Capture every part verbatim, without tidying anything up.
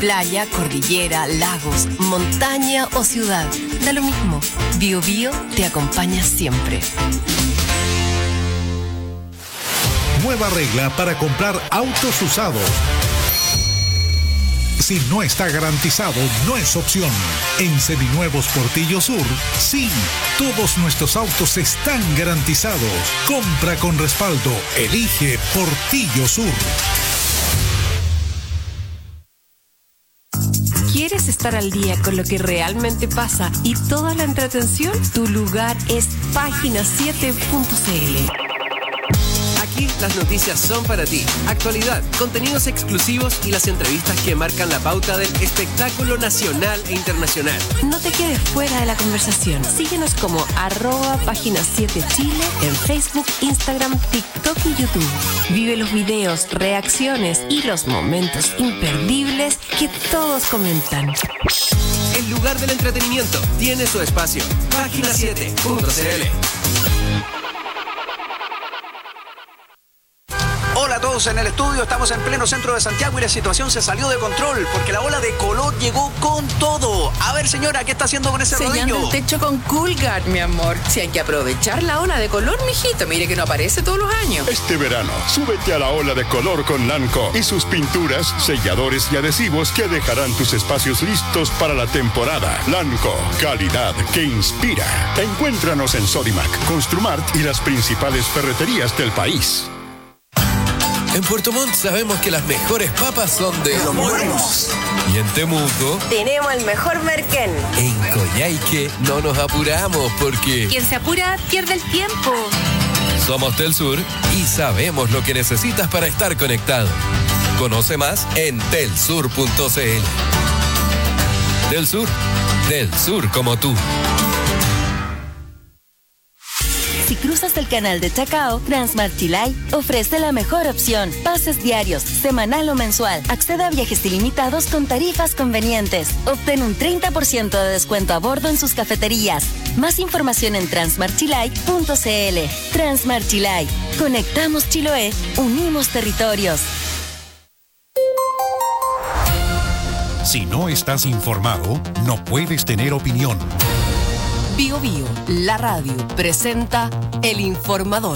Playa, cordillera, lagos, montaña o ciudad, da lo mismo. Bio Bio te acompaña siempre. Nueva regla para comprar autos usados. Si no está garantizado, no es opción. En Seminuevos Portillo Sur, sí, todos nuestros autos están garantizados. Compra con respaldo. Elige Portillo Sur. ¿Quieres estar al día con lo que realmente pasa y toda la entretención? Tu lugar es página siete punto c l. Aquí las noticias son para ti. Actualidad, contenidos exclusivos y las entrevistas que marcan la pauta del espectáculo nacional e internacional. No te quedes fuera de la conversación. Síguenos como arroba página siete Chile en Facebook, Instagram, TikTok y YouTube. Vive los videos, reacciones y los momentos imperdibles que todos comentan. El lugar del entretenimiento tiene su espacio. página siete punto c l. Hola a todos en el estudio, estamos en pleno centro de Santiago y la situación se salió de control porque la ola de color llegó con todo. A ver, señora, ¿qué está haciendo con ese rodillo? Sellando el techo con Coolguard, mi amor. Si hay que aprovechar la ola de color, mijito, mire que no aparece todos los años. Este verano, súbete a la ola de color con Lanco y sus pinturas, selladores y adhesivos que dejarán tus espacios listos para la temporada. Lanco, calidad que inspira. Encuéntranos en Sodimac, Construmart y las principales ferreterías del país. En Puerto Montt sabemos que las mejores papas son de Los Buenos. Y en Temuco tenemos el mejor merquén. En Coyhaique no nos apuramos porque Quien se apura pierde el tiempo. somos Telsur y sabemos lo que necesitas para estar conectado. Conoce más en telsur punto c l. Telsur, del sur como tú. Si cruzas el canal de Chacao, Transmart Chilay ofrece la mejor opción. Pases diarios, semanal o mensual. Accede a viajes ilimitados con tarifas convenientes. Obtén un treinta por ciento de descuento a bordo en sus cafeterías. Más información en transmart chilay punto c l. Transmart Chilay. Conectamos Chiloé, unimos territorios. Si no estás informado, no puedes tener opinión. Bio Bio, la radio, presenta El Informador.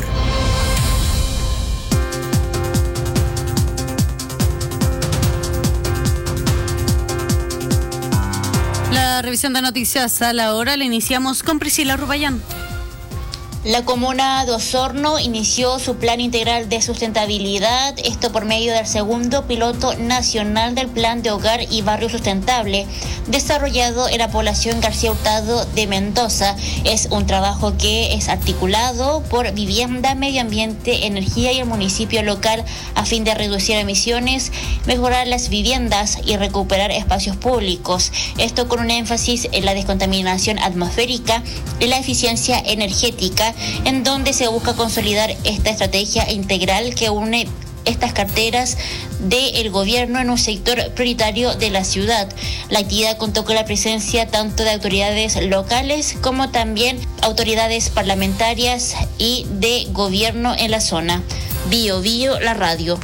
La revisión de noticias a la hora la iniciamos con Priscila Rubayán. La comuna de Osorno inició su plan integral de sustentabilidad, esto por medio del segundo piloto nacional del Plan de Hogar y Barrio Sustentable, desarrollado en la población García Hurtado de Mendoza. Es un trabajo que es articulado por Vivienda, Medio Ambiente, Energía y el municipio local a fin de reducir emisiones, mejorar las viviendas y recuperar espacios públicos. Esto con un énfasis en la descontaminación atmosférica y la eficiencia energética, en donde se busca consolidar esta estrategia integral que une estas carteras del gobierno en un sector prioritario de la ciudad. La actividad contó con la presencia tanto de autoridades locales como también autoridades parlamentarias y de gobierno en la zona. Bio Bio, la radio.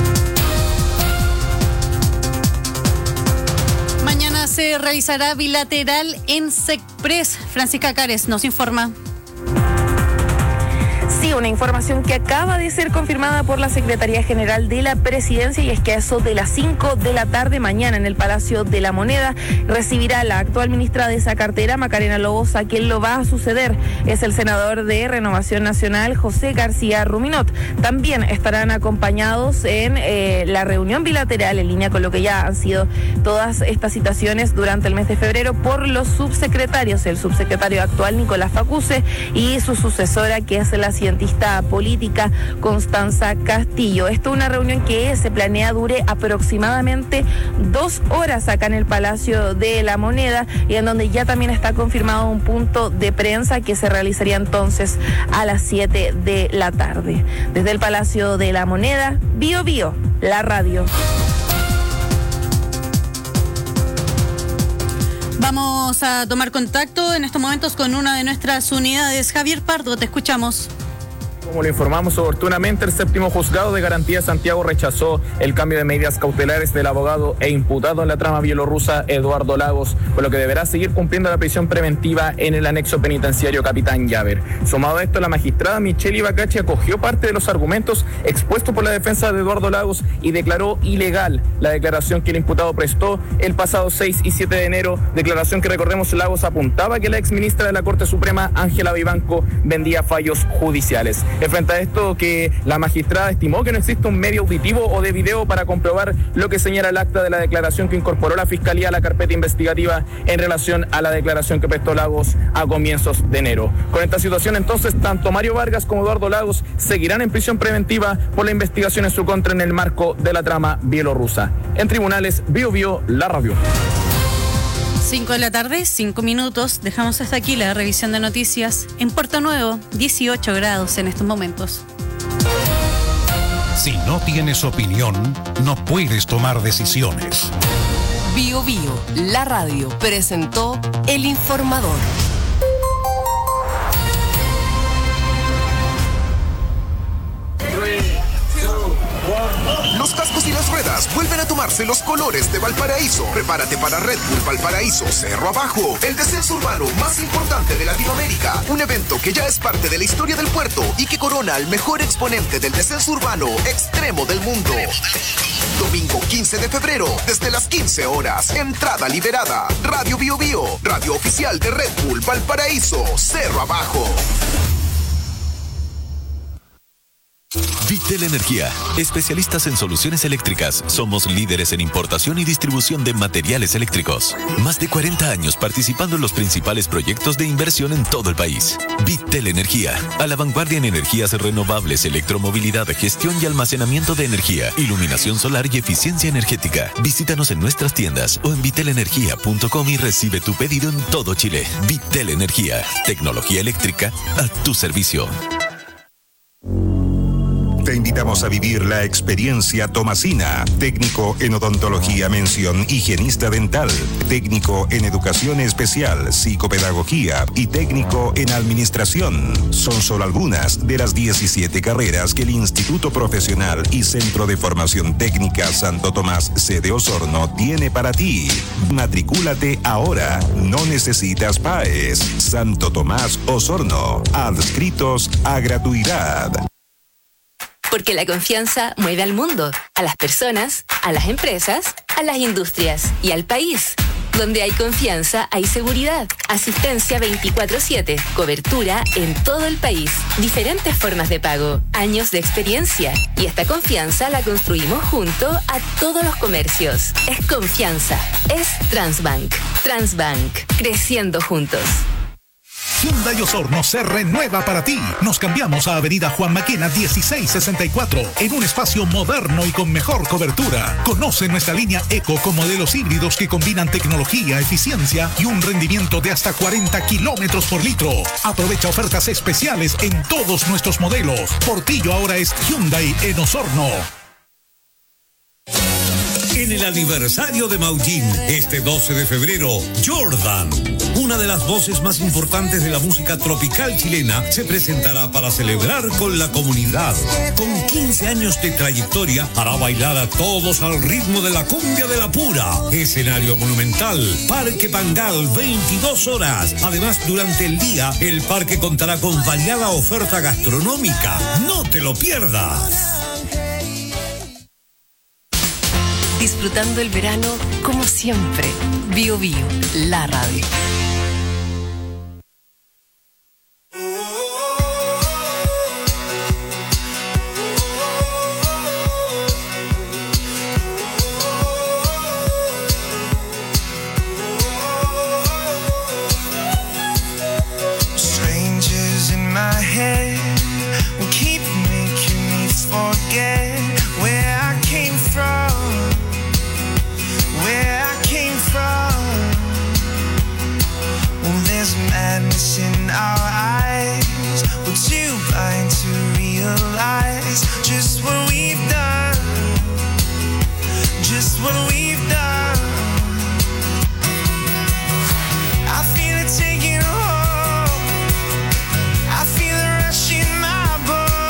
Mañana se realizará bilateral en SECPRES. Francisca Cares nos informa. Sí, una información que acaba de ser confirmada por la Secretaría General de la Presidencia, y es que a eso de las cinco de la tarde mañana en el Palacio de la Moneda recibirá la actual ministra de esa cartera, Macarena Lobos. A quien lo va a suceder es el senador de Renovación Nacional, José García Ruminot. También estarán acompañados en eh, la reunión bilateral, en línea con lo que ya han sido todas estas citaciones durante el mes de febrero, por los subsecretarios, el subsecretario actual, Nicolás Facuse, y su sucesora, que es la científica política Constanza Castillo. Esto es una reunión que se planea dure aproximadamente dos horas acá en el Palacio de la Moneda, y en donde ya también está confirmado un punto de prensa que se realizaría entonces a las siete de la tarde. Desde el Palacio de la Moneda, Bio Bio, la radio. Vamos a tomar contacto en estos momentos con una de nuestras unidades. Javier Pardo, te escuchamos. Como lo informamos oportunamente, el séptimo juzgado de garantía de Santiago rechazó el cambio de medidas cautelares del abogado e imputado en la trama bielorrusa Eduardo Lagos, por lo que deberá seguir cumpliendo la prisión preventiva en el anexo penitenciario Capitán Llaver. Sumado a esto, la magistrada Michelle Ibacachi acogió parte de los argumentos expuestos por la defensa de Eduardo Lagos y declaró ilegal la declaración que el imputado prestó el pasado seis y siete de enero, declaración que, recordemos, Lagos apuntaba que la exministra de la Corte Suprema, Ángela Vivanco, vendía fallos judiciales. Frente a esto, que la magistrada estimó que no existe un medio auditivo o de video para comprobar lo que señala el acta de la declaración que incorporó la Fiscalía a la carpeta investigativa en relación a la declaración que prestó Lagos a comienzos de enero. Con esta situación, entonces, tanto Mario Vargas como Eduardo Lagos seguirán en prisión preventiva por la investigación en su contra en el marco de la trama bielorrusa. En tribunales, Bio Bio, la radio. cinco de la tarde, cinco minutos. Dejamos hasta aquí la revisión de noticias. En Puerto Nuevo, dieciocho grados en estos momentos. Si no tienes opinión, no puedes tomar decisiones. Bio Bio, la radio, presentó El Informador. Los cascos y las ruedas vuelven a tomarse los colores de Valparaíso. Prepárate para Red Bull Valparaíso Cerro Abajo, el descenso urbano más importante de Latinoamérica. Un evento que ya es parte de la historia del puerto y que corona al mejor exponente del descenso urbano extremo del mundo. Domingo quince de febrero, desde las quince horas. Entrada liberada. Radio Bio Bio, radio oficial de Red Bull Valparaíso Cerro Abajo. Vitel Energía, especialistas en soluciones eléctricas. Somos líderes en importación y distribución de materiales eléctricos. Más de cuarenta años participando en los principales proyectos de inversión en todo el país. Vitel Energía, a la vanguardia en energías renovables, electromovilidad, gestión y almacenamiento de energía, iluminación solar y eficiencia energética. Visítanos en nuestras tiendas o en vitel energía punto com y recibe tu pedido en todo Chile. Vitel Energía, tecnología eléctrica a tu servicio. Te invitamos a vivir la experiencia Tomasina, técnico en odontología mención higienista dental, técnico en educación especial, psicopedagogía y técnico en administración. Son solo algunas de las diecisiete carreras que el Instituto Profesional y Centro de Formación Técnica Santo Tomás sede Osorno tiene para ti. Matricúlate ahora, no necesitas P A E S. Santo Tomás Osorno, adscritos a gratuidad. Porque la confianza mueve al mundo, a las personas, a las empresas, a las industrias y al país. Donde hay confianza, hay seguridad. Asistencia veinticuatro siete. Cobertura en todo el país. Diferentes formas de pago. Años de experiencia. Y esta confianza la construimos junto a todos los comercios. Es confianza. Es Transbank. Transbank. Creciendo juntos. Hyundai Osorno se renueva para ti. Nos cambiamos a Avenida Juan Maquena dieciséis sesenta y cuatro en un espacio moderno y con mejor cobertura. Conoce nuestra línea Eco con modelos híbridos que combinan tecnología, eficiencia y un rendimiento de hasta cuarenta kilómetros por litro. Aprovecha ofertas especiales en todos nuestros modelos. Portillo ahora es Hyundai en Osorno. En el aniversario de Maullín, este doce de febrero, Jordan, una de las voces más importantes de la música tropical chilena, se presentará para celebrar con la comunidad. Con quince años de trayectoria, hará bailar a todos al ritmo de la cumbia de la pura. Escenario monumental, Parque Pangal, veintidós horas. Además, durante el día, el parque contará con variada oferta gastronómica. ¡No te lo pierdas! Disfrutando el verano como siempre. Bio Bio, la radio. Strangers in my head will keep making me forget where I came from. Where I came from. Oh, there's madness in our eyes. We're too blind to realize just what we've done. Just what we've done. I feel it taking hold. I feel it rush in my bones.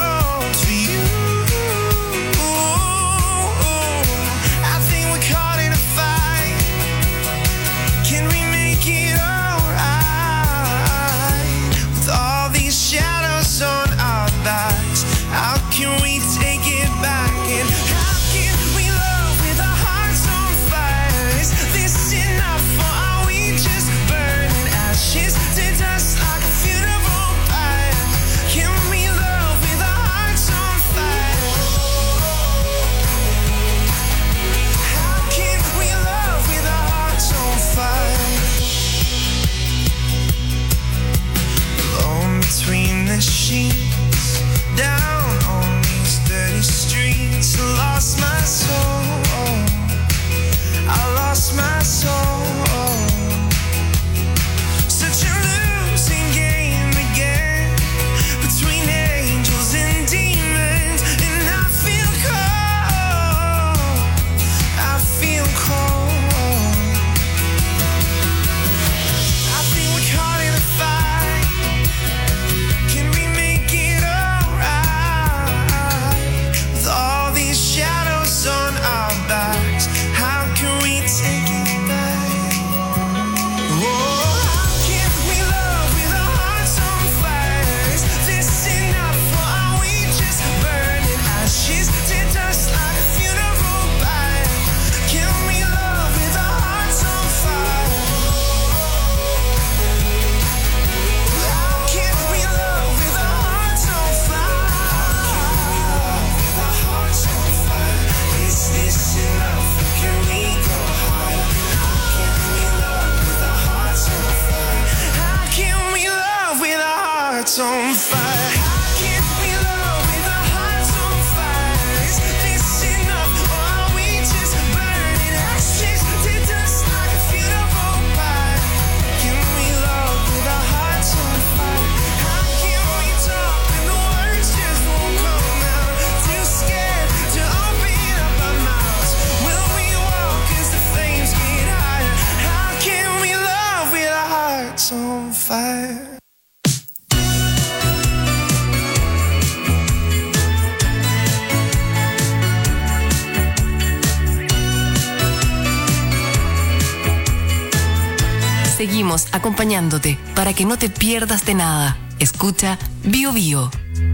seguimos acompañándote para que no te pierdas de nada. Escucha Bio Bio.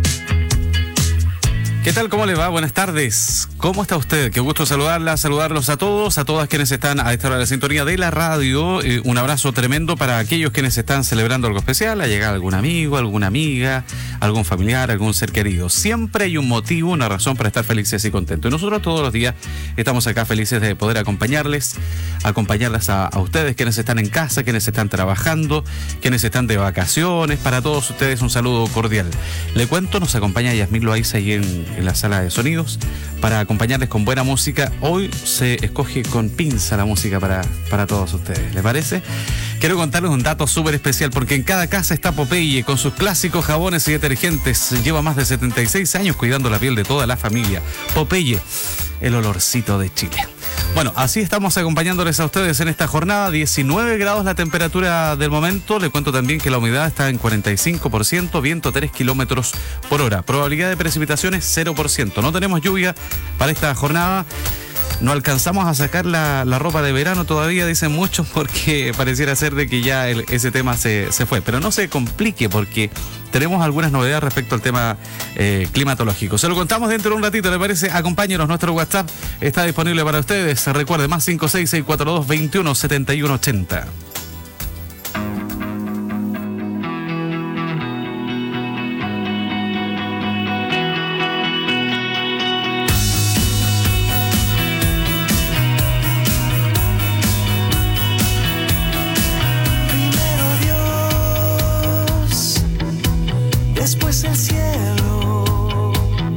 ¿Qué tal? ¿Cómo le va? Buenas tardes. ¿Cómo está usted? Qué gusto saludarla, saludarlos a todos, a todas quienes están a esta hora de la sintonía de la radio. Eh, un abrazo tremendo para aquellos quienes están celebrando algo especial, ha llegado algún amigo, alguna amiga, algún familiar, algún ser querido. Siempre hay un motivo, una razón para estar felices y contentos. Y nosotros todos los días estamos acá felices de poder acompañarles, acompañarlas a, a ustedes, quienes están en casa, quienes están trabajando, quienes están de vacaciones. Para todos ustedes un saludo cordial. Le cuento, nos acompaña Yasmín Loaiza ahí en en la sala de sonidos para acompañarles con buena música. Hoy se escoge con pinza la música para, para todos ustedes, ¿le parece? Quiero contarles un dato súper especial porque en cada casa está Popeye con sus clásicos jabones y detergentes. Lleva más de setenta y seis años cuidando la piel de toda la familia. Popeye, el olorcito de Chile. Bueno, así estamos acompañándoles a ustedes en esta jornada. diecinueve grados la temperatura del momento. Le cuento también que la humedad está en cuarenta y cinco por ciento, viento tres kilómetros por hora. Probabilidad de precipitaciones cero por ciento. No tenemos lluvia para esta jornada. No alcanzamos a sacar la, la ropa de verano todavía, dicen muchos, porque pareciera ser de que ya el, ese tema se, se fue. Pero no se complique porque tenemos algunas novedades respecto al tema eh, climatológico. Se lo contamos dentro de un ratito, ¿le parece? Acompáñenos, nuestro WhatsApp está disponible para ustedes. Recuerde, más cinco seis seis cuatro dos, veintiuno, setenta y uno, ochenta. Después el cielo,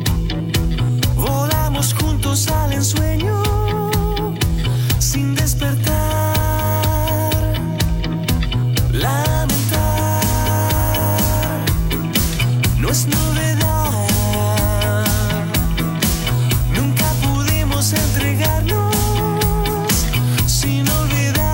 volamos juntos al ensueño, sin despertar, lamentar, no es novedad, nunca pudimos entregarnos sin olvidar.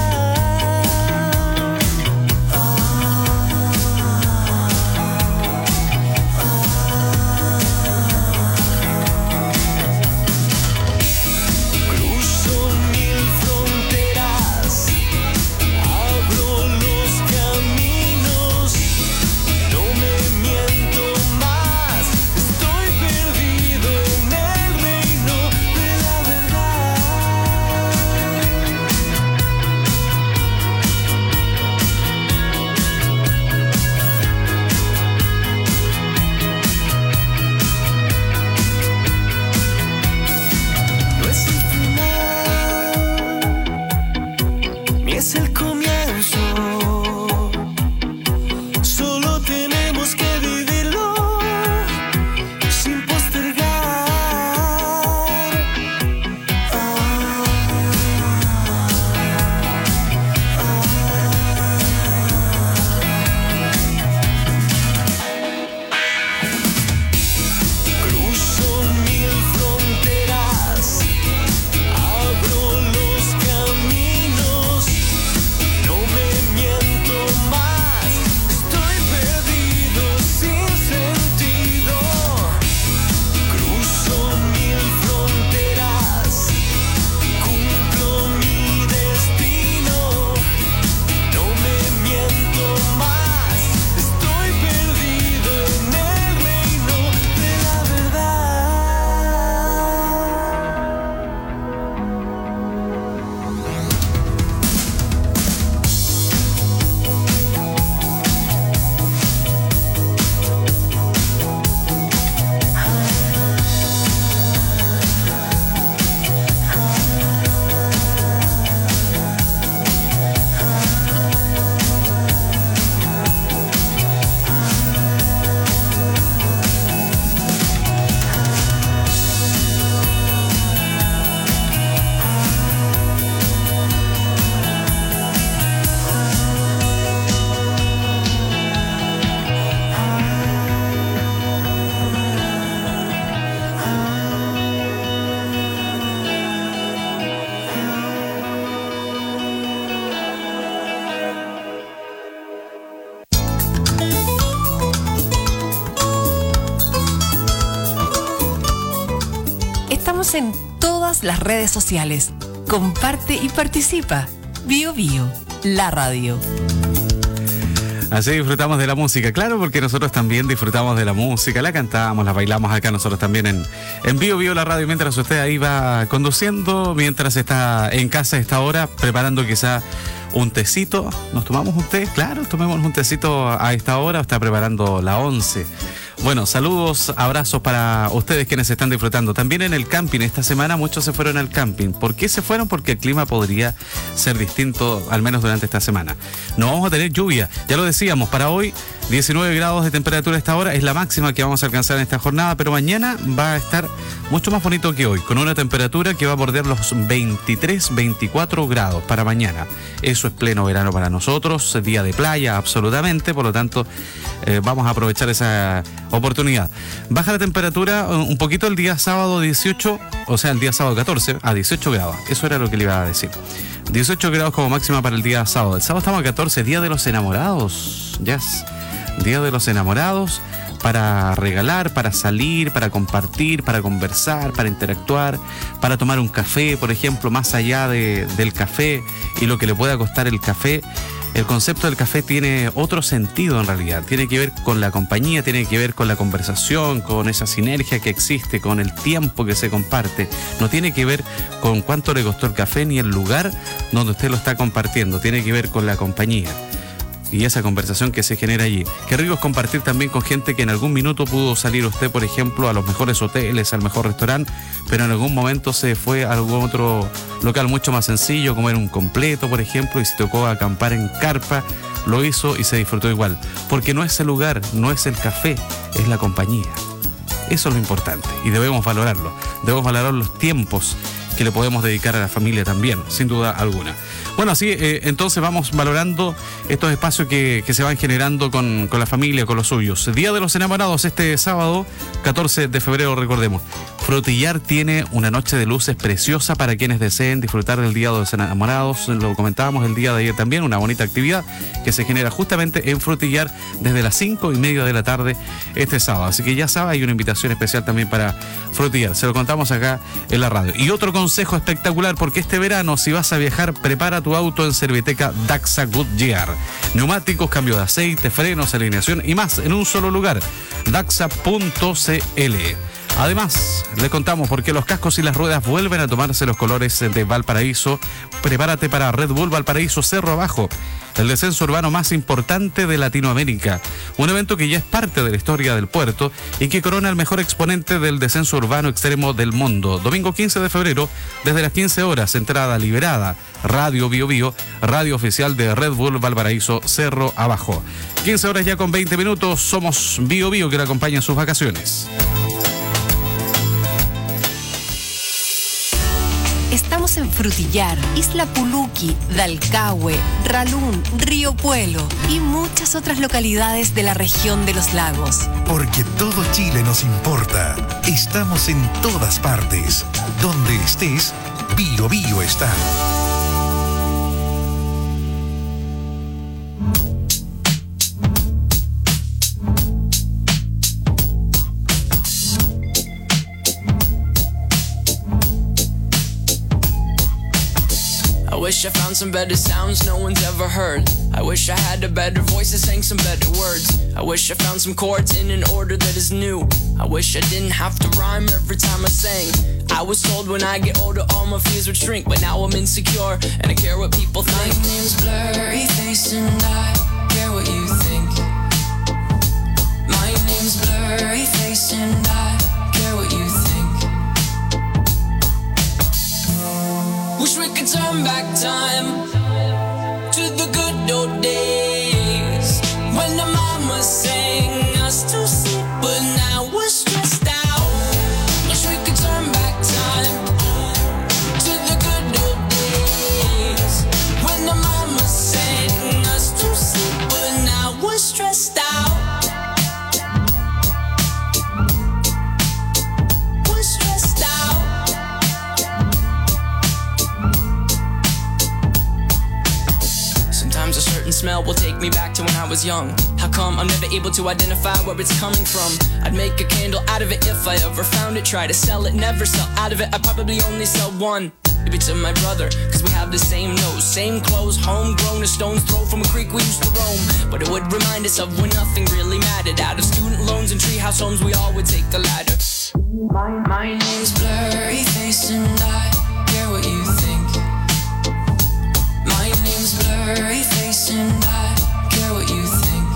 Es el comienzo, solo tenemos que vivirlo sin postergar. Ah, ah, cruzo mil fronteras, abro los caminos. No me miento más, estoy perdido sin sentido. Cruzo mil fronteras, cumplo mi destino. No me miento más, estoy perdido en el reino de la verdad. Estamos en todas las redes sociales. Comparte y participa. Bio Bio. la radio. Así disfrutamos de la música, claro, porque nosotros también disfrutamos de la música, la cantamos, la bailamos acá nosotros también en, en Vivo Vivo la radio, mientras usted ahí va conduciendo, mientras está en casa a esta hora, preparando quizá un tecito. ¿Nos tomamos un té? Claro, tomémonos un tecito a esta hora, está preparando la once. Bueno, saludos, abrazos para ustedes quienes están disfrutando. También en el camping, esta semana muchos se fueron al camping. ¿Por qué se fueron? Porque el clima podría ser distinto, al menos durante esta semana. No vamos a tener lluvia, ya lo decíamos, para hoy diecinueve grados de temperatura a esta hora, es la máxima que vamos a alcanzar en esta jornada, pero mañana va a estar mucho más bonito que hoy, con una temperatura que va a bordear los veintitrés, veinticuatro grados para mañana. Eso es pleno verano para nosotros, día de playa absolutamente, por lo tanto eh, vamos a aprovechar esa oportunidad. Baja la temperatura un poquito el día sábado dieciocho, o sea el día sábado catorce a dieciocho grados, eso era lo que le iba a decir. dieciocho grados como máxima para el día sábado. El sábado estamos a catorce, día de los enamorados, yes. Día de los enamorados, para regalar, para salir, para compartir, para conversar, para interactuar, para tomar un café, por ejemplo, más allá de, del café y lo que le pueda costar el café. El concepto del café tiene otro sentido en realidad, tiene que ver con la compañía, tiene que ver con la conversación, con esa sinergia que existe, con el tiempo que se comparte. No tiene que ver con cuánto le costó el café ni el lugar donde usted lo está compartiendo, tiene que ver con la compañía y esa conversación que se genera allí. Qué rico es compartir también con gente que en algún minuto pudo salir usted, por ejemplo, a los mejores hoteles, al mejor restaurante, pero en algún momento se fue a algún otro local mucho más sencillo, comer un completo, por ejemplo, y se tocó acampar en carpa, lo hizo y se disfrutó igual. Porque no es el lugar, no es el café, es la compañía. Eso es lo importante y debemos valorarlo. Debemos valorar los tiempos que le podemos dedicar a la familia también, sin duda alguna. Bueno, así eh, entonces vamos valorando estos espacios que, que se van generando con, con la familia, con los suyos. Día de los enamorados este sábado, catorce de febrero, recordemos. Frutillar tiene una noche de luces preciosa para quienes deseen disfrutar del Día de los Enamorados. Lo comentábamos el día de ayer también, una bonita actividad que se genera justamente en Frutillar desde las cinco y media de la tarde este sábado. Así que ya sabe, hay una invitación especial también para Frutillar. Se lo contamos acá en la radio. Y otro consejo espectacular, porque este verano, si vas a viajar, prepara tu auto en Serviteca Daxa Goodyear. Neumáticos, cambio de aceite, frenos, alineación y más en un solo lugar. daxa punto c l. Además, les contamos por qué los cascos y las ruedas vuelven a tomarse los colores de Valparaíso. Prepárate para Red Bull Valparaíso Cerro Abajo, el descenso urbano más importante de Latinoamérica. Un evento que ya es parte de la historia del puerto y que corona el mejor exponente del descenso urbano extremo del mundo. Domingo quince de febrero, desde las quince horas, entrada liberada. Radio Bio Bio, radio oficial de Red Bull Valparaíso Cerro Abajo. quince horas ya con veinte minutos, somos Bio Bio que le acompaña en sus vacaciones. Estamos en Frutillar, Isla Puluqui, Dalcahue, Ralún, Río Puelo y muchas otras localidades de la región de los lagos. Porque todo Chile nos importa. Estamos en todas partes. Donde estés, Bio Bio está. I wish I found some better sounds no one's ever heard. I wish I had a better voice that sang some better words. I wish I found some chords in an order that is new. I wish I didn't have to rhyme every time I sang. I was told when I get older all my fears would shrink, but now I'm insecure and I care what people think. My name's Blurry Face and I care what you think. My name's Blurry Face and I care what you think. Wish we could turn back time to the good old days when the mama sang us to sleep, but now we're stressed out. Wish we could turn back time to the good old days when the mama sang us to sleep, but now we're stressed out. We're stressed out. Sometimes a certain smell will take me back to when I was young. How come I'm never able to identify where it's coming from? I'd make a candle out of it if I ever found it. Try to sell it, never sell out of it. I'd probably only sell one. Maybe to my brother, cause we have the same nose, same clothes, homegrown, a stone's throw from a creek we used to roam. But it would remind us of when nothing really mattered. Out of student loans and treehouse homes, we all would take the ladder. My, my name's Blurry Face and I care what you think. My name's Blurry Face and I care what you think.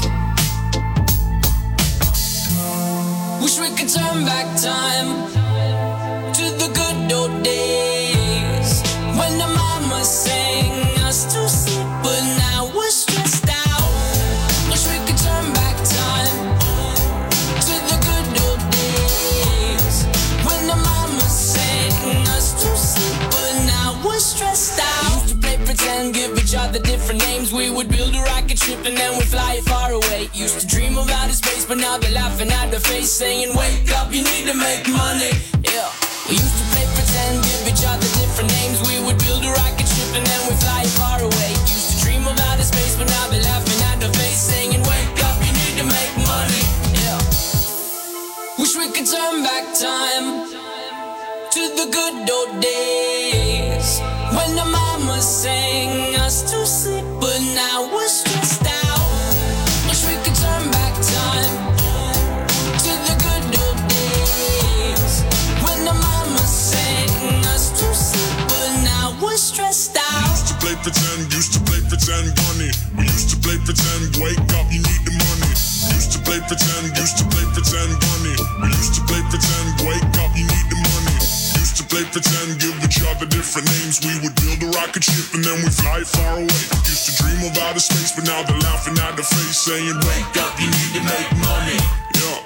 Wish we could turn back time to the good old days when the mama sang us to sleep, but now we're stressed out. Wish we could turn back time to the good old days when the mama sang us to sleep, but now we're stressed out. Used to play pretend, give each other different names. We would build a rocket ship and then we'd fly it far away. Used to dream of outer space, but now they're laughing at the face, saying, wake up, you need to make money. Yeah. We used to play pretend, give each other different names. We would build a rocket ship and then we fly it far away. Used to dream of outer space, but now they're laughing at the face, saying, wake up, you need to make money. Yeah. Wish we could turn back time to the good old days when the mama sang us to sleep, but now we're stressed out. Wish we could turn back time to the good old days when the mama sang us to sleep, but now we're stressed out. Used to play pretend, used to play pretend, bunny. We used to play pretend, wake up, you need the money. Used to play pretend, used to play pretend, bunny. We used to play pretend, wake up, you need the money. Used to play pretend, give each other different names. We would build a rocket ship and then we fly far away. Used to dream of outer space, but now they're laughing at the face, saying, wake up, you need to make money. Yeah.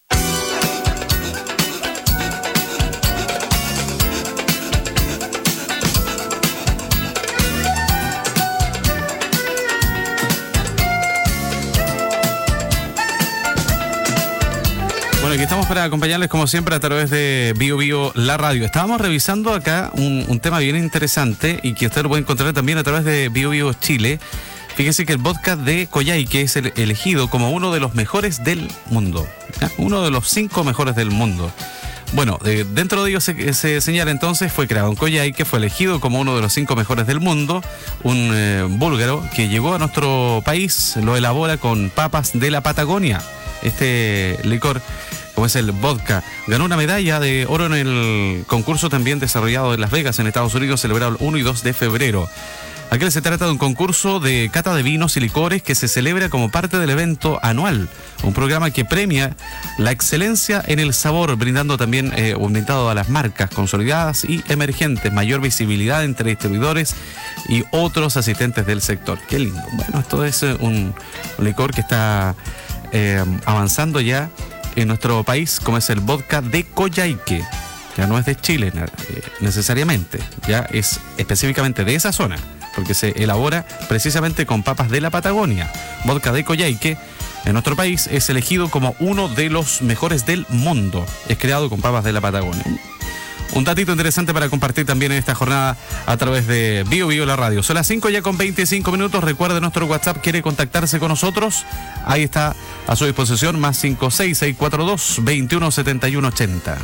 Bueno, aquí estamos para acompañarles como siempre a través de Bio Bio La Radio. Estábamos revisando acá un, un tema bien interesante y que usted lo puede encontrar también a través de Bio Bio Chile. Fíjese que el vodka de Coyhaique es el, elegido como uno de los mejores del mundo, ¿ya? Uno de los cinco mejores del mundo. Bueno, eh, dentro de ello se, se señala entonces, fue creado en Coyhaique, fue elegido como uno de los cinco mejores del mundo. Un eh, búlgaro que llegó a nuestro país, lo elabora con papas de la Patagonia. Este licor, como es el vodka, ganó una medalla de oro en el concurso también desarrollado en Las Vegas, en Estados Unidos, celebrado el uno y dos de febrero. Aquí se trata de un concurso de cata de vinos y licores que se celebra como parte del evento anual, un programa que premia la excelencia en el sabor, brindando también eh, orientado a las marcas consolidadas y emergentes, mayor visibilidad entre distribuidores y otros asistentes del sector. Qué lindo. Bueno, esto es eh, un, un licor que está eh, avanzando ya en nuestro país, como es el vodka de Coyhaique. Ya no es de Chile eh, necesariamente, ya es específicamente de esa zona, porque se elabora precisamente con papas de la Patagonia. Vodka de Coyhaique en nuestro país es elegido como uno de los mejores del mundo. Es creado con papas de la Patagonia. Un datito interesante para compartir también en esta jornada a través de Bio Bio La Radio. Son las cinco ya con veinticinco minutos. Recuerde nuestro WhatsApp, quiere contactarse con nosotros. Ahí está a su disposición, más cinco seis seis cuatro dos, veintiuno setenta y uno ochenta.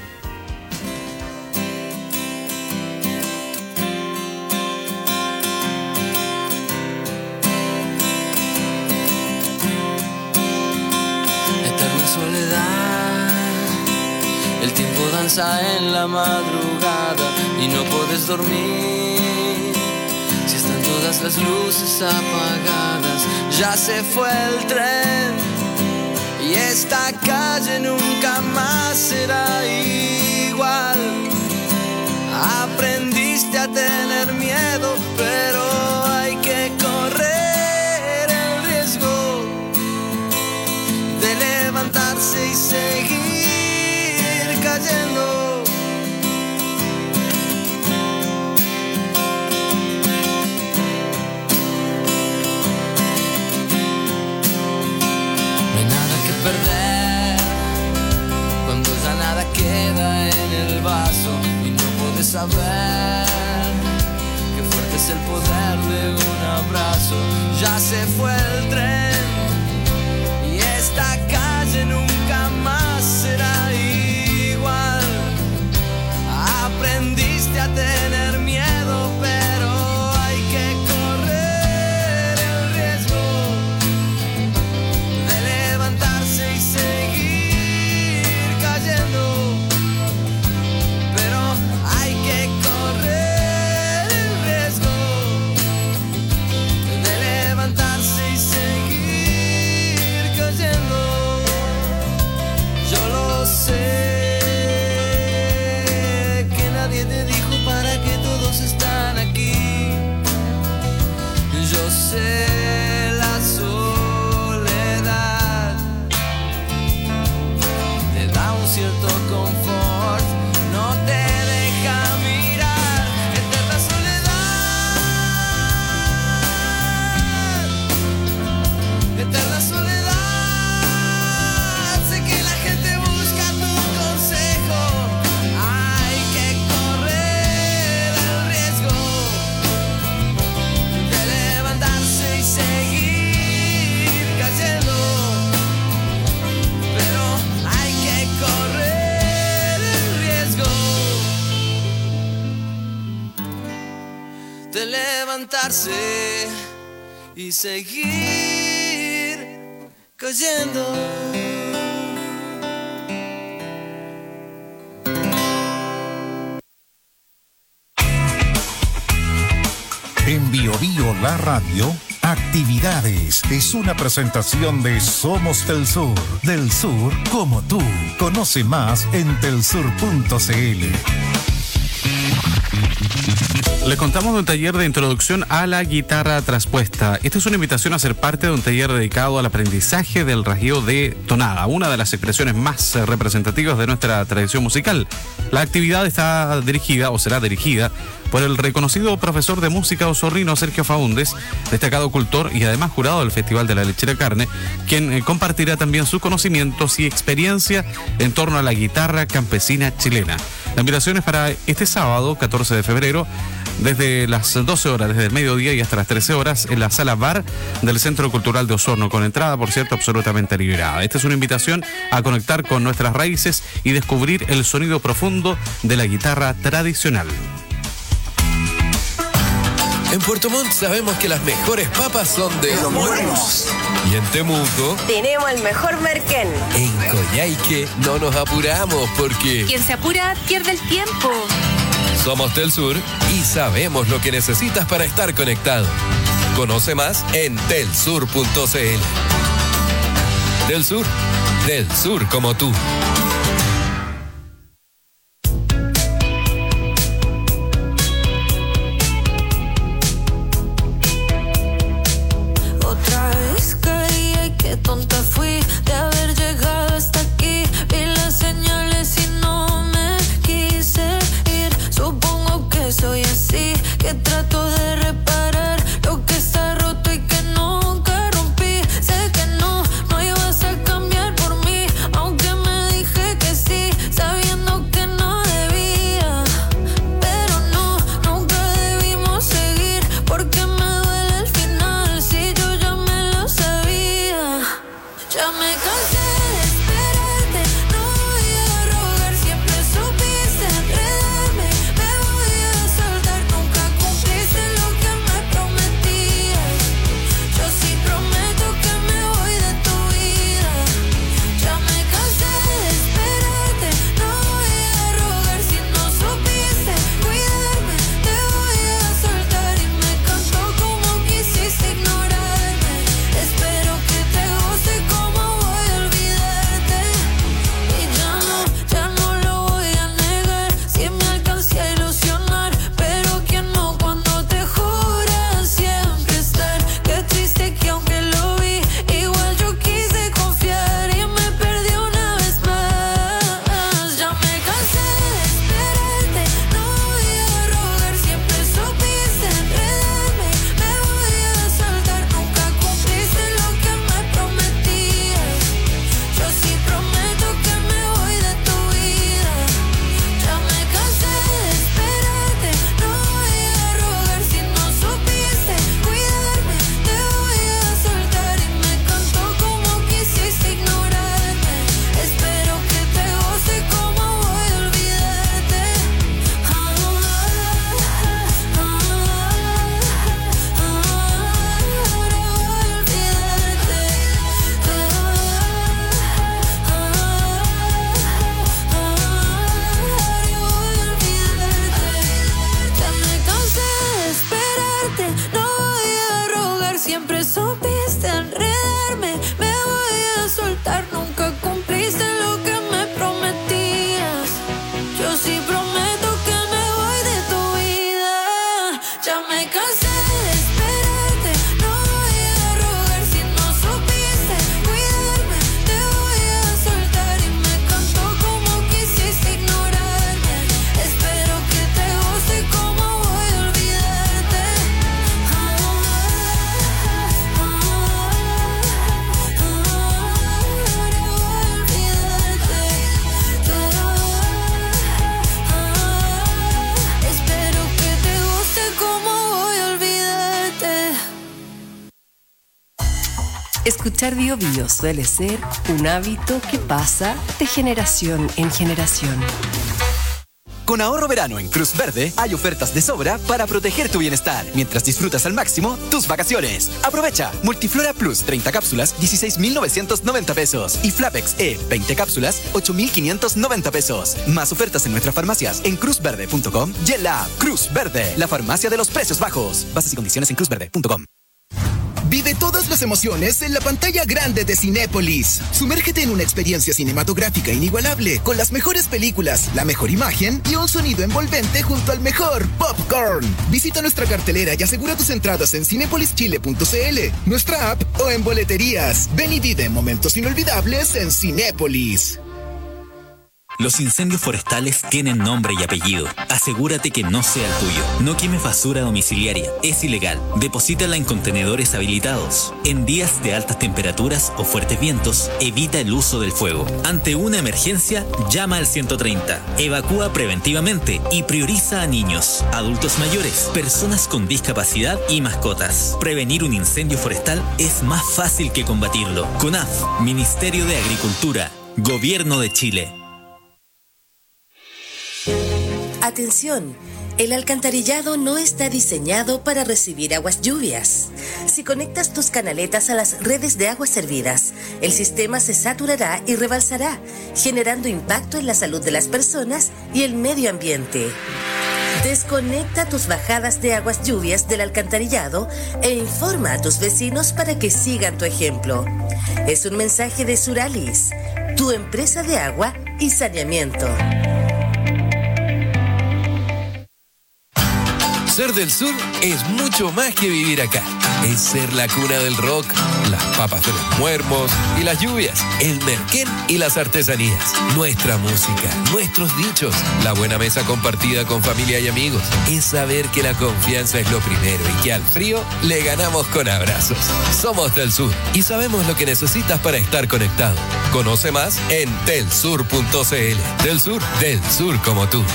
En la madrugada y no puedes dormir si están todas las luces apagadas. Ya se fue el tren y esta calle nunca más será igual. Aprendiste a tener miedo, pero hay que correr el riesgo de levantarse y seguir cayendo. No hay nada que perder cuando ya nada queda en el vaso y no puedes saber qué fuerte es el poder de un abrazo. Ya se fue el tren y esta calle nunca más será igual. Aprendiste a tener de levantarse y seguir cayendo. En Bio Bio La Radio, actividades. Es una presentación de Somos del Sur. Del Sur como tú. Conoce más en telsur punto cl. Les contamos de un taller de introducción a la guitarra traspuesta. Esta es una invitación a ser parte de un taller dedicado al aprendizaje del rasgueo de tonada, una de las expresiones más representativas de nuestra tradición musical. La actividad está dirigida o será dirigida por el reconocido profesor de música osorrino Sergio Faúndez, destacado cultor y además jurado del Festival de la Lechera Carne, quien eh, compartirá también sus conocimientos y experiencia en torno a la guitarra campesina chilena. La invitación es para este sábado, catorce de febrero, desde las doce horas, desde el mediodía y hasta las trece horas, en la sala bar del Centro Cultural de Osorno, con entrada, por cierto, absolutamente liberada. Esta es una invitación a conectar con nuestras raíces y descubrir el sonido profundo de la guitarra tradicional. En Puerto Montt sabemos que las mejores papas son de Los Morenos. Y en Temuco, Tenemos el mejor merquén. en Coyhaique, no nos apuramos porque Quien se apura pierde el tiempo. somos del sur y sabemos lo que necesitas para estar conectado. Conoce más en telsur punto cl. Del Sur, del sur como tú. Otra vez caí, ay, qué tonta fui de haber llegado hasta aquí. Vi las señales y no me quise ir. Supongo que soy así, que trato de reparar lo que está roto y que nunca rompí. Sé que no, no ibas a cambiar por mí, aunque me dije que sí, sabiendo que no debía. Pero no, nunca debimos seguir, porque me duele el final, si yo ya me lo sabía. Ya me cansé de esperarte, no voy a rogar, siempre supiste enredarme. Me voy a soltar, nunca cumpliste lo que me prometías. Yo sí prometo que me voy de tu vida. Ya me cansé de esperarte, no voy a rogar, si no supiste cuidarme. Te voy a soltar y me encantó como quisiste ignorarme. Espero que te guste como voy a olvidarte. Y ya no, ya no lo voy a negar, si me alcancé a ilusionar. Pero quien no cuando te jura siempre estar. Qué triste que aunque lo vi, igual yo quise confiar y me perdí una vez más. Ya me cansé de esperarte, no voy a rogar, siempre supiste enredarme. Me voy a soltar, nunca cumpliste lo que me prometías. Yo sí prometo que me voy de tu vida. Ya me cansé de esperarte, no voy a rogar, si no supiste cuidarme. Te voy a soltar y me encantó como quisiste ignorarme. Espero que te guste como voy a olvidarte. Ahora voy a olvidarte. Ya me cansé de esperarte, no voy a rogar, siempre supiste enredarme. Me voy a soltar, nunca cumpliste lo que me prometías. Yo sí prometo que me voy de tu vida. Ya me cansé de esperarte, no voy a rogar, si no supiste cuidarme. Te voy a soltar y me encantó como quisiste ignorarme. Espero que te guste como voy a olvidarte. Espero que te guste como voy a olvidarte. Escuchar Bio Bio suele ser un hábito que pasa de generación en generación. Con ahorro verano en Cruz Verde hay ofertas de sobra para proteger tu bienestar mientras disfrutas al máximo tus vacaciones. Aprovecha Multiflora Plus treinta cápsulas, dieciséis mil novecientos noventa pesos y Flapex E veinte cápsulas, ocho mil quinientos noventa pesos. Más ofertas en nuestras farmacias en cruz verde punto com y en la app Cruz Verde, la farmacia de los precios bajos. Bases y condiciones en cruz verde punto com. Vive todas las emociones en la pantalla grande de Cinépolis. Sumérgete en una experiencia cinematográfica inigualable con las mejores películas, la mejor imagen y un sonido envolvente junto al mejor popcorn. Visita nuestra cartelera y asegura tus entradas en cinepolis chile punto c l, nuestra app o en boleterías. Ven y vive momentos inolvidables en Cinépolis. Los incendios forestales tienen nombre y apellido. Asegúrate que no sea el tuyo. No quemes basura domiciliaria. Es ilegal. Deposítala en contenedores habilitados. En días de altas temperaturas o fuertes vientos, evita el uso del fuego. Ante una emergencia, llama al ciento treinta. Evacúa preventivamente y prioriza a niños, adultos mayores, personas con discapacidad y mascotas. Prevenir un incendio forestal es más fácil que combatirlo. CONAF, Ministerio de Agricultura, Gobierno de Chile. Atención, el alcantarillado no está diseñado para recibir aguas lluvias. Si conectas tus canaletas a las redes de aguas servidas, el sistema se saturará y rebalsará, generando impacto en la salud de las personas y el medio ambiente. Desconecta tus bajadas de aguas lluvias del alcantarillado e informa a tus vecinos para que sigan tu ejemplo. Es un mensaje de Suralis, tu empresa de agua y saneamiento. Ser del sur es mucho más que vivir acá. Es ser la cuna del rock, las papas de los muermos y las lluvias, el merquén y las artesanías, nuestra música, nuestros dichos, la buena mesa compartida con familia y amigos. Es saber que la confianza es lo primero y que al frío le ganamos con abrazos. Somos del sur y sabemos lo que necesitas para estar conectado. Conoce más en telsur punto c l. Del sur, del sur como tú.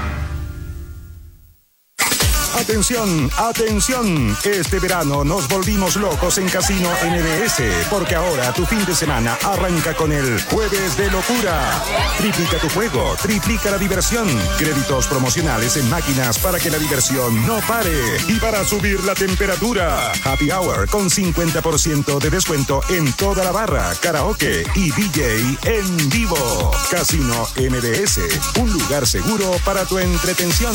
Atención, atención, este verano nos volvimos locos en Casino N B S, porque ahora tu fin de semana arranca con el Jueves de Locura. Triplica tu juego, triplica la diversión, créditos promocionales en máquinas para que la diversión no pare. Y para subir la temperatura, Happy Hour con cincuenta por ciento de descuento en toda la barra, karaoke y D J en vivo. Casino N B S, un lugar seguro para tu entretención.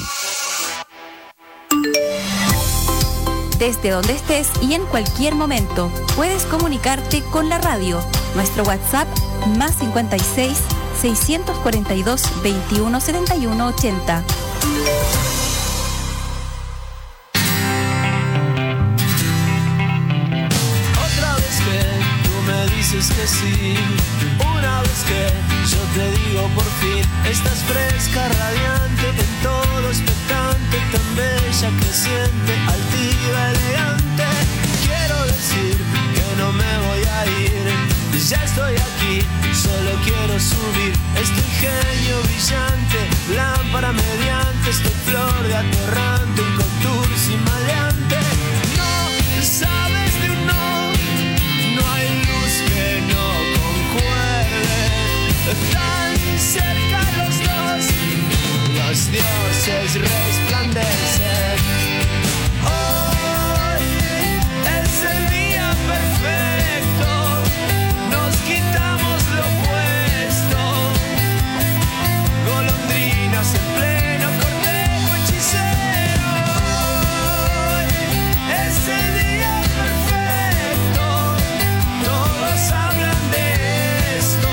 Desde donde estés y en cualquier momento, puedes comunicarte con la radio. Nuestro WhatsApp, más cincuenta y seis, seiscientos cuarenta y dos, veintiuno setenta y uno ochenta. Otra vez que tú me dices que sí, una vez que yo te digo por fin, estás fresca, radiante, en todo expectante, tan bella, creciente, altiva, elegante. Quiero decir que no me voy a ir, ya estoy aquí, solo quiero subir. Estoy genio brillante, lámpara mediante, estoy flor de atorrante, un contursi maleante. No sabes de un no, no hay luz que no concuerde. Tan cerca los dos, los dioses resplandecen. Hoy es el día perfecto, nos quitamos lo puesto. Golondrinas en pleno cortejo hechicero. Hoy es el día perfecto, todos hablan de esto.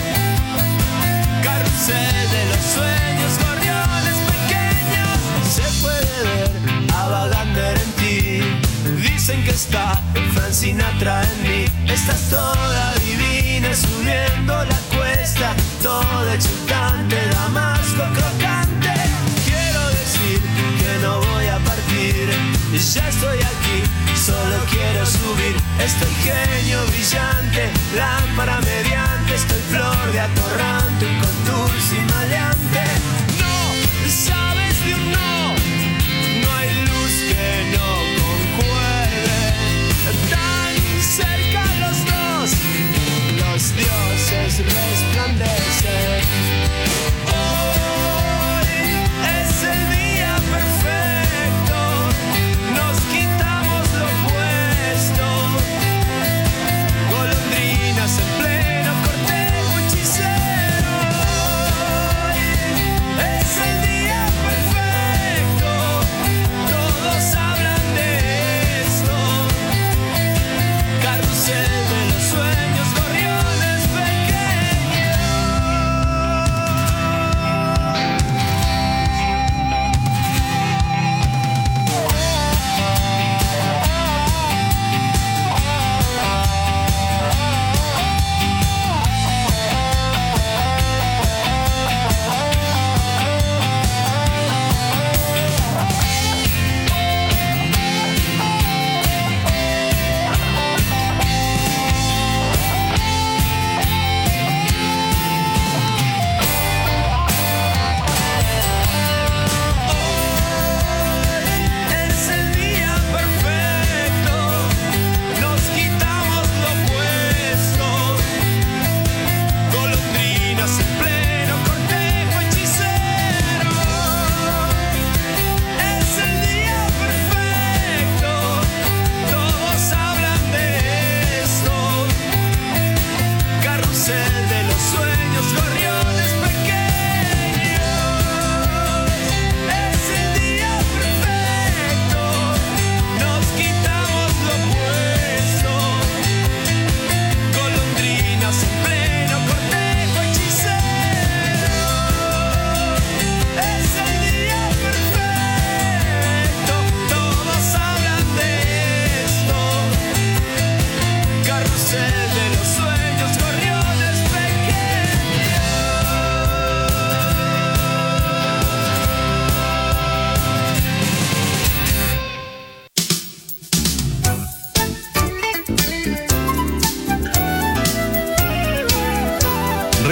Carrusel de los sueños, gorriones pequeños, se puede ver a Wagner en ti. Dicen que está Frank Sinatra en mí. Estás toda divina subiendo la cuesta, toda exultante, damasco crocante. Quiero decir que no voy a partir, ya estoy aquí, solo quiero subir. Estoy genio brillante, lámpara mediante, estoy flor de atorrante, un contursi maleante. No sabes de un no, no hay luz que no concuerde. Tan cerca los dos, los dioses resplandecen. Hoy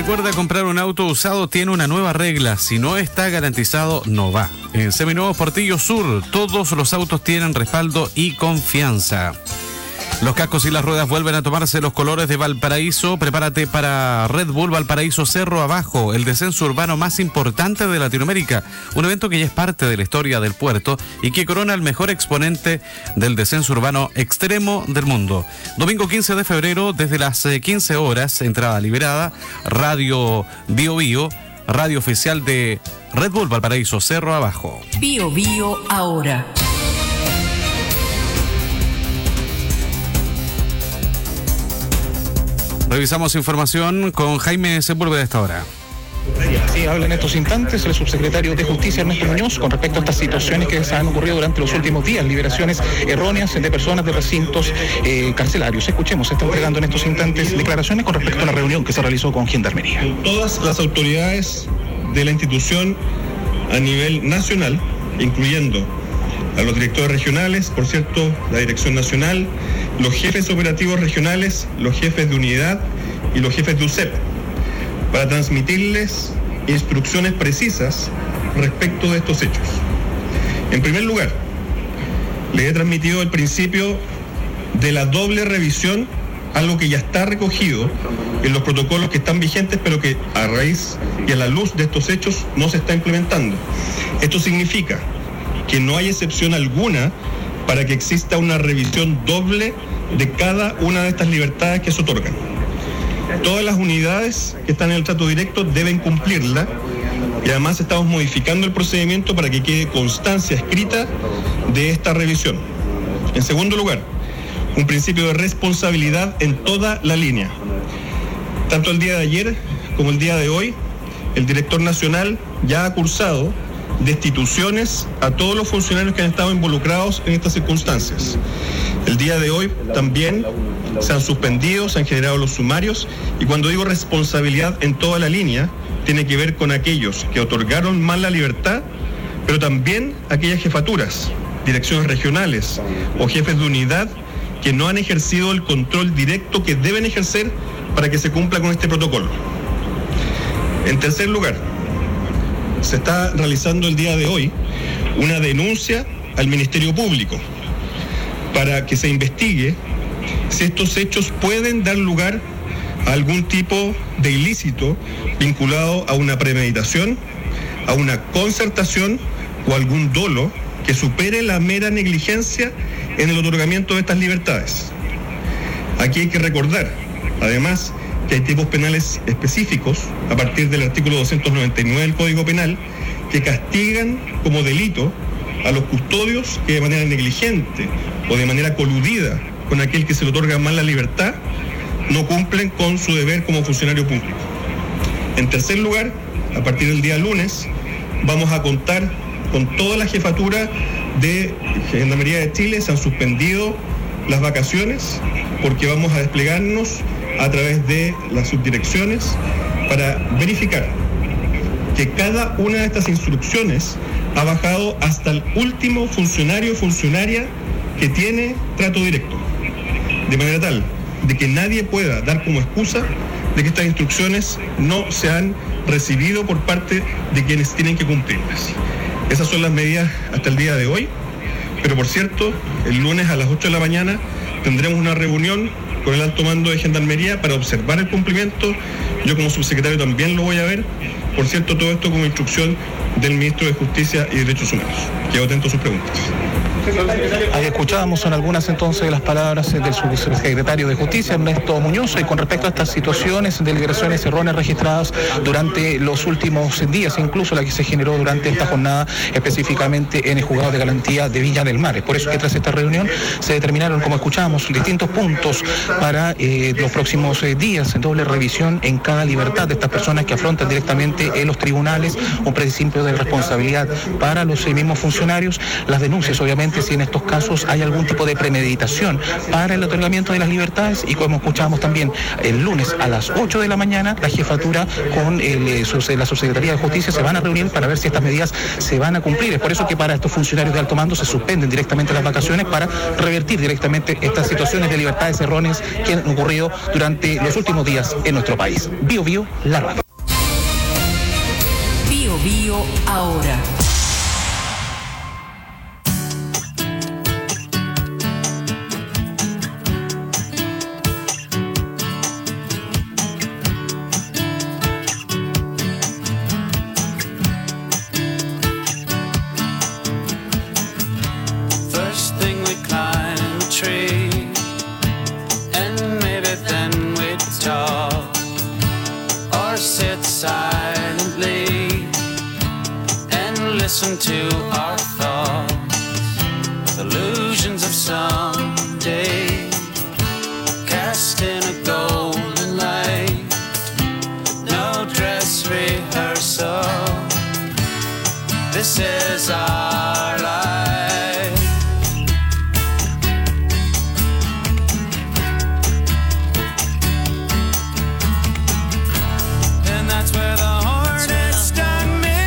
Recuerda, comprar un auto usado tiene una nueva regla. Si no está garantizado, no va. En Seminuevos Portillo Sur, todos los autos tienen respaldo y confianza. Los cascos y las ruedas vuelven a tomarse los colores de Valparaíso. Prepárate para Red Bull Valparaíso Cerro Abajo, el descenso urbano más importante de Latinoamérica. Un evento que ya es parte de la historia del puerto y que corona el mejor exponente del descenso urbano extremo del mundo. Domingo quince de febrero, desde las quince horas, entrada liberada, Radio Bio Bio, radio oficial de Red Bull Valparaíso Cerro Abajo. Bio Bio ahora. Revisamos información con Jaime Sepúlveda a esta hora. Sí, habla en estos instantes el subsecretario de Justicia, Ernesto Muñoz, con respecto a estas situaciones que se han ocurrido durante los últimos días, liberaciones erróneas de personas de recintos eh, carcelarios. Escuchemos, está entregando en estos instantes declaraciones con respecto a la reunión que se realizó con Gendarmería. Todas las autoridades de la institución a nivel nacional, incluyendo a los directores regionales, por cierto, la Dirección Nacional, los jefes operativos regionales, los jefes de unidad y los jefes de U C E P, para transmitirles instrucciones precisas respecto de estos hechos. En primer lugar, les he transmitido el principio de la doble revisión, algo que ya está recogido en los protocolos que están vigentes, pero que a raíz y a la luz de estos hechos no se está implementando. Esto significa que no hay excepción alguna para que exista una revisión doble de cada una de estas libertades que se otorgan. Todas las unidades que están en el trato directo deben cumplirla y además estamos modificando el procedimiento para que quede constancia escrita de esta revisión. En segundo lugar, un principio de responsabilidad en toda la línea. Tanto el día de ayer como el día de hoy, el director nacional ya ha cursado destituciones a todos los funcionarios que han estado involucrados en estas circunstancias. El día de hoy también se han suspendido, se han generado los sumarios, y cuando digo responsabilidad en toda la línea, tiene que ver con aquellos que otorgaron mal la libertad, pero también aquellas jefaturas, direcciones regionales o jefes de unidad que no han ejercido el control directo que deben ejercer para que se cumpla con este protocolo. En tercer lugar, se está realizando el día de hoy una denuncia al Ministerio Público para que se investigue si estos hechos pueden dar lugar a algún tipo de ilícito vinculado a una premeditación, a una concertación o algún dolo que supere la mera negligencia en el otorgamiento de estas libertades. Aquí hay que recordar, además, que hay tipos penales específicos a partir del artículo doscientos noventa y nueve del Código Penal que castigan como delito a los custodios que de manera negligente o de manera coludida con aquel que se le otorga mal la libertad no cumplen con su deber como funcionario público. En tercer lugar, a partir del día lunes, vamos a contar con toda la jefatura de Gendarmería de Chile. Se han suspendido las vacaciones porque vamos a desplegarnos a través de las subdirecciones para verificar que cada una de estas instrucciones ha bajado hasta el último funcionario o funcionaria que tiene trato directo, de manera tal de que nadie pueda dar como excusa de que estas instrucciones no se han recibido por parte de quienes tienen que cumplirlas. Esas son las medidas hasta el día de hoy, pero por cierto, el lunes a las ocho de la mañana tendremos una reunión con el alto mando de Gendarmería para observar el cumplimiento. Yo como subsecretario también lo voy a ver. Por cierto, todo esto como instrucción del Ministro de Justicia y Derechos Humanos. Quedo atento a sus preguntas. Ahí escuchábamos son algunas entonces las palabras del subsecretario de Justicia, Ernesto Muñoz, y con respecto a estas situaciones de liberaciones erróneas registradas durante los últimos días, incluso la que se generó durante esta jornada específicamente en el juzgado de garantía de Viña del Mar. Es por eso que tras esta reunión se determinaron, como escuchábamos, distintos puntos para eh, los próximos eh, días, doble revisión en cada libertad de estas personas que afrontan directamente en los tribunales, un principio de responsabilidad para los eh, mismos funcionarios, las denuncias obviamente efectivamente si en estos casos hay algún tipo de premeditación para el otorgamiento de las libertades, y como escuchábamos también el lunes a las ocho de la mañana, la jefatura con el, eh, la Subsecretaría de Justicia se van a reunir para ver si estas medidas se van a cumplir. Es por eso que para estos funcionarios de alto mando se suspenden directamente las vacaciones para revertir directamente estas situaciones de libertades erróneas que han ocurrido durante los últimos días en nuestro país. Bio Bio, la radio. Bio Bio ahora. Listen to our thoughts, illusions of someday, cast in a golden light, no dress rehearsal, this is our life. And that's where the hornet stung me.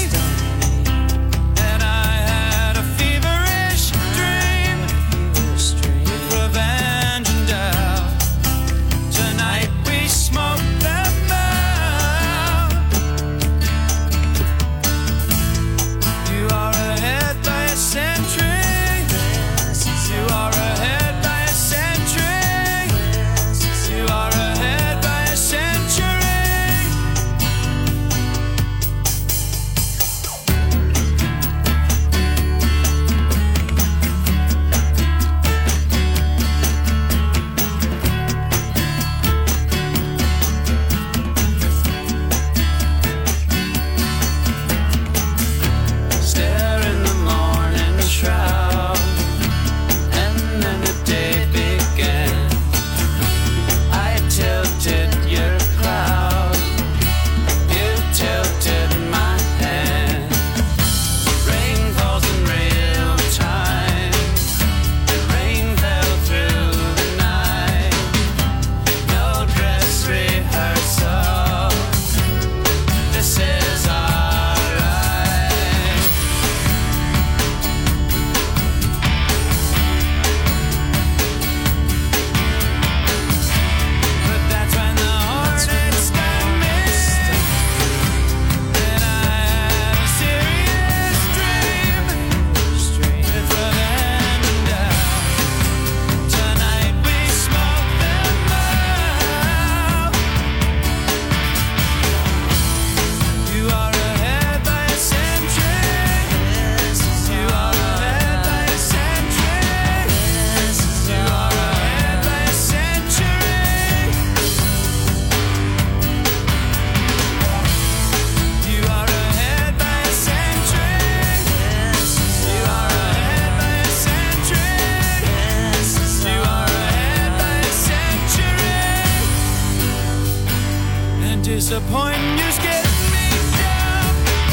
Disappointing, you scared me down.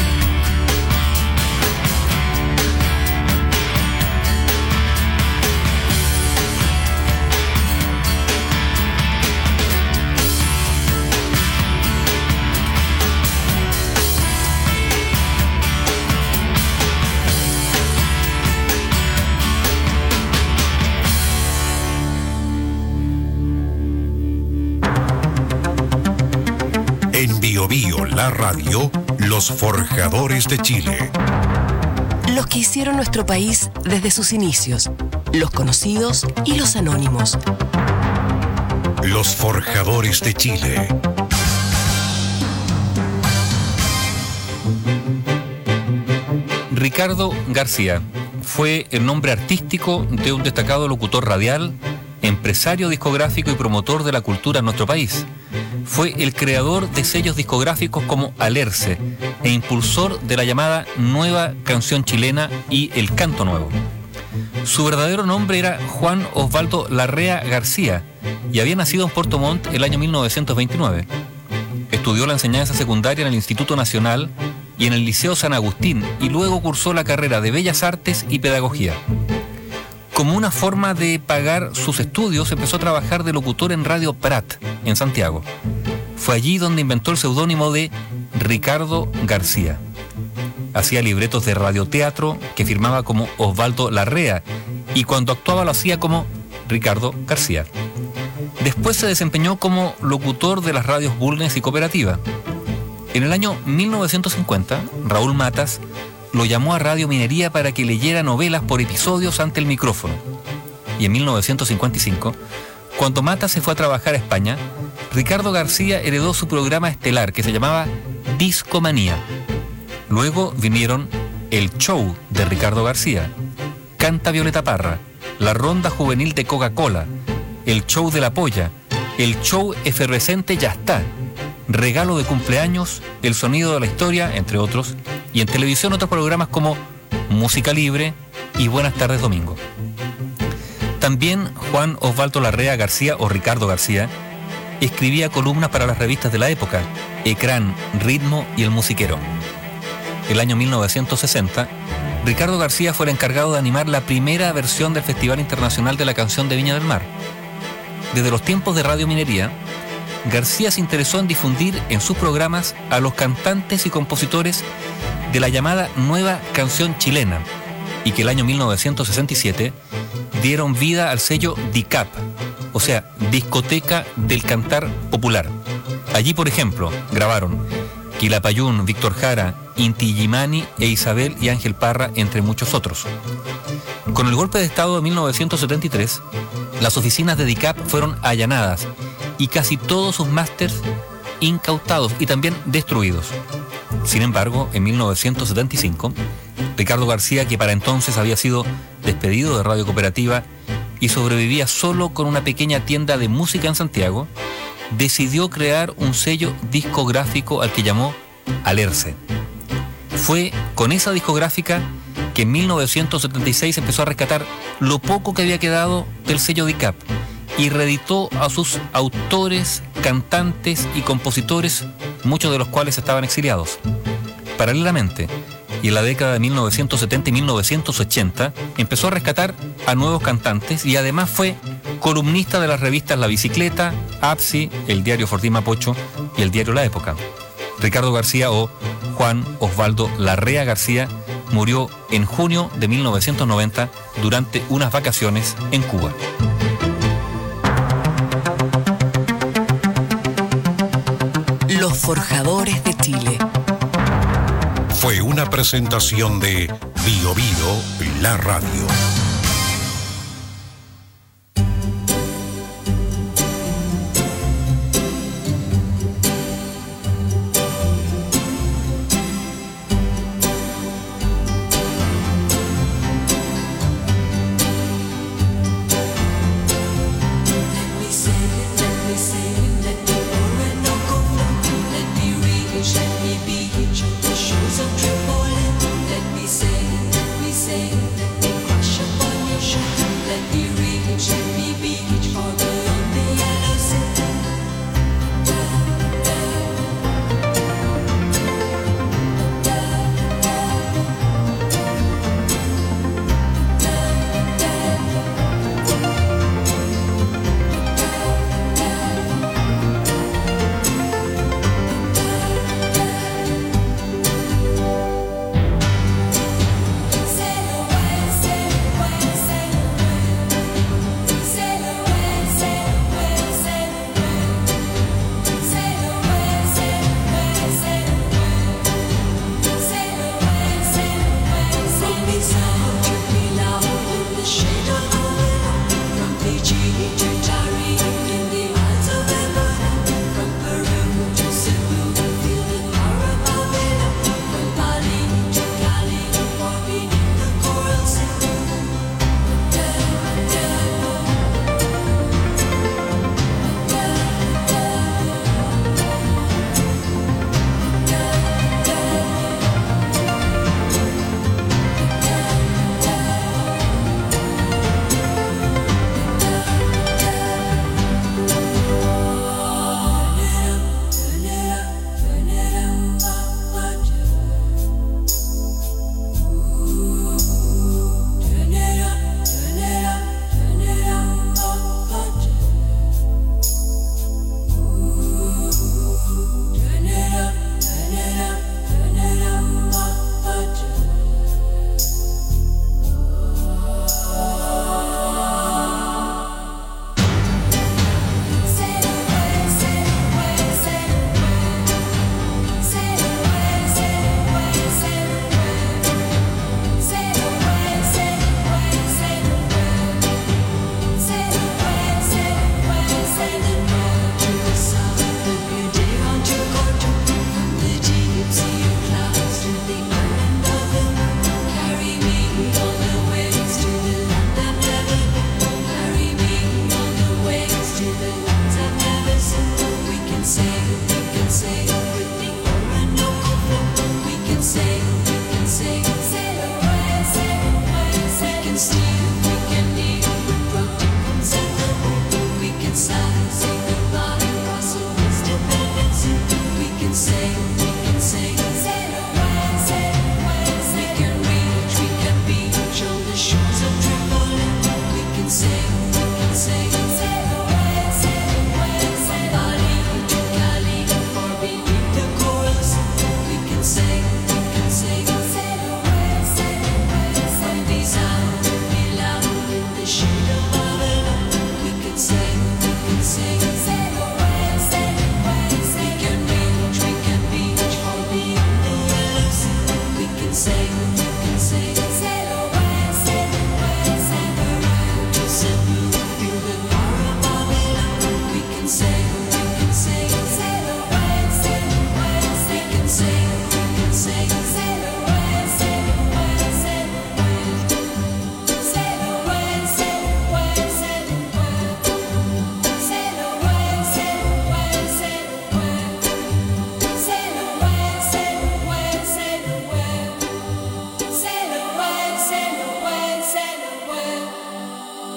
En Bio Bio, la radio, los forjadores de Chile. Los que hicieron nuestro país desde sus inicios, los conocidos y los anónimos. Los forjadores de Chile. Ricardo García fue el nombre artístico de un destacado locutor radial, empresario discográfico y promotor de la cultura en nuestro país. Fue el creador de sellos discográficos como Alerce e impulsor de la llamada Nueva Canción Chilena y el Canto Nuevo. Su verdadero nombre era Juan Osvaldo Larrea García y había nacido en Puerto Montt el año mil novecientos veintinueve. Estudió la enseñanza secundaria en el Instituto Nacional y en el Liceo San Agustín, y luego cursó la carrera de Bellas Artes y Pedagogía. Como una forma de pagar sus estudios, empezó a trabajar de locutor en Radio Prat, en Santiago. Fue allí donde inventó el seudónimo de Ricardo García. Hacía libretos de radioteatro que firmaba como Osvaldo Larrea, y cuando actuaba lo hacía como Ricardo García. Después se desempeñó como locutor de las radios Bulnes y Cooperativa. En el año mil novecientos cincuenta, Raúl Matas lo llamó a Radio Minería para que leyera novelas por episodios ante el micrófono. Y en mil novecientos cincuenta y cinco, cuando Matas se fue a trabajar a España, Ricardo García heredó su programa estelar que se llamaba Discomanía. Luego vinieron El Show de Ricardo García, Canta Violeta Parra, La Ronda Juvenil de Coca-Cola, El Show de la Polla, El Show Efervescente Ya Está, Regalo de Cumpleaños, El Sonido de la Historia, entre otros, y en televisión otros programas como Música Libre y Buenas Tardes Domingo. También Juan Osvaldo Larrea García o Ricardo García escribía columnas para las revistas de la época, Ecrán, Ritmo y El Musiquero. El año mil novecientos sesenta, Ricardo García fue el encargado de animar la primera versión del Festival Internacional de la Canción de Viña del Mar. Desde los tiempos de Radio Minería, García se interesó en difundir en sus programas a los cantantes y compositores de la llamada Nueva Canción Chilena, y que el año mil novecientos sesenta y siete dieron vida al sello D I C A P, o sea, Discoteca del Cantar Popular. Allí, por ejemplo, grabaron Quilapayún, Víctor Jara, Inti Illimani e Isabel y Ángel Parra, entre muchos otros. Con el golpe de Estado de mil novecientos setenta y tres, las oficinas de D I C A P fueron allanadas y casi todos sus másters incautados y también destruidos. Sin embargo, en mil novecientos setenta y cinco, Ricardo García, que para entonces había sido despedido de Radio Cooperativa y sobrevivía solo con una pequeña tienda de música en Santiago, decidió crear un sello discográfico al que llamó Alerce. Fue con esa discográfica que en mil novecientos setenta y seis empezó a rescatar lo poco que había quedado del sello D I C A P y reeditó a sus autores, cantantes y compositores, muchos de los cuales estaban exiliados. Paralelamente, y en la década de mil novecientos setenta y mil novecientos ochenta, empezó a rescatar a nuevos cantantes y además fue columnista de las revistas La Bicicleta, A P S I, el diario Fortín Mapocho y el diario La Época. Ricardo García o Juan Osvaldo Larrea García murió en junio de mil novecientos noventa durante unas vacaciones en Cuba. Los Forjadores de Chile. Fue una presentación de Bio Bio, la radio. Shoes of Tripoli, let me say, let me say, let me crush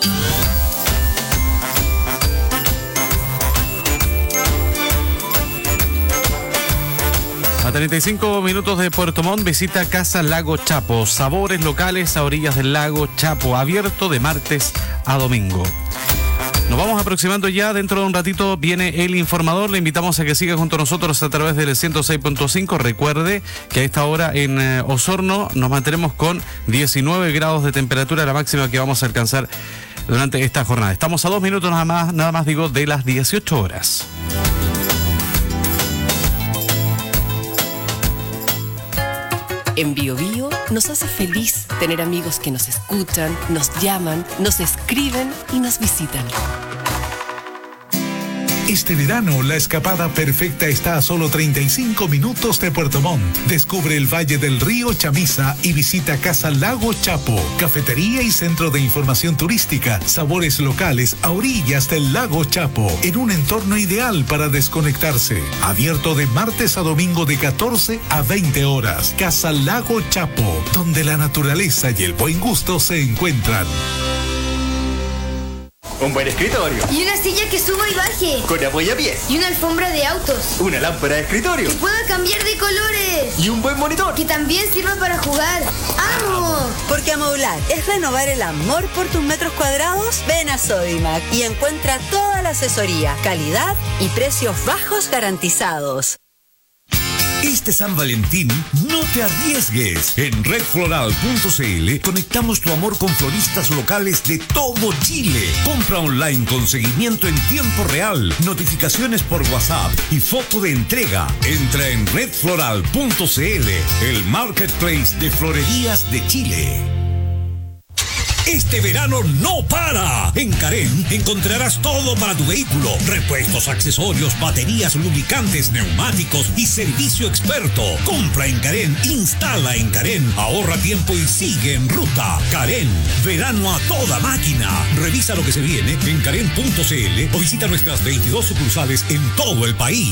A treinta y cinco minutos de Puerto Montt, visita Casa Lago Chapo. Sabores locales a orillas del lago Chapo, abierto de martes a domingo. Nos vamos aproximando ya, dentro de un ratito viene el informador. Le invitamos a que siga junto a nosotros a través del ciento seis punto cinco. Recuerde que a esta hora en eh, Osorno nos mantenemos con diecinueve grados de temperatura, la máxima que vamos a alcanzar durante esta jornada. Estamos a dos minutos nada más, nada más digo, de las dieciocho horas. En Bio Bio nos hace feliz tener amigos que nos escuchan, nos llaman, nos escriben y nos visitan. Este verano, la escapada perfecta está a solo treinta y cinco minutos de Puerto Montt. Descubre el Valle del Río Chamisa y visita Casa Lago Chapo, cafetería y centro de información turística, sabores locales a orillas del lago Chapo, en un entorno ideal para desconectarse. Abierto de martes a domingo de catorce a veinte horas. Casa Lago Chapo, donde la naturaleza y el buen gusto se encuentran. Un buen escritorio. Y una silla que suba y baje. Con apoyapiés. Y una alfombra de autos. Una lámpara de escritorio. Que pueda cambiar de colores. Y un buen monitor. Que también sirva para jugar. ¡Amo! Porque amoblar es renovar el amor por tus metros cuadrados. Ven a Sodimac y encuentra toda la asesoría, calidad y precios bajos garantizados. Este San Valentín, no te arriesgues. En red floral punto c l conectamos tu amor con floristas locales de todo Chile. Compra online con seguimiento en tiempo real, notificaciones por WhatsApp y foto de entrega. Entra en red floral punto c l, el marketplace de florerías de Chile. Este verano no para. En Carén encontrarás todo para tu vehículo: repuestos, accesorios, baterías, lubricantes, neumáticos y servicio experto. Compra en Carén, instala en Carén, ahorra tiempo y sigue en ruta. Carén, verano a toda máquina. Revisa lo que se viene en carén punto c l o visita nuestras veintidós sucursales en todo el país.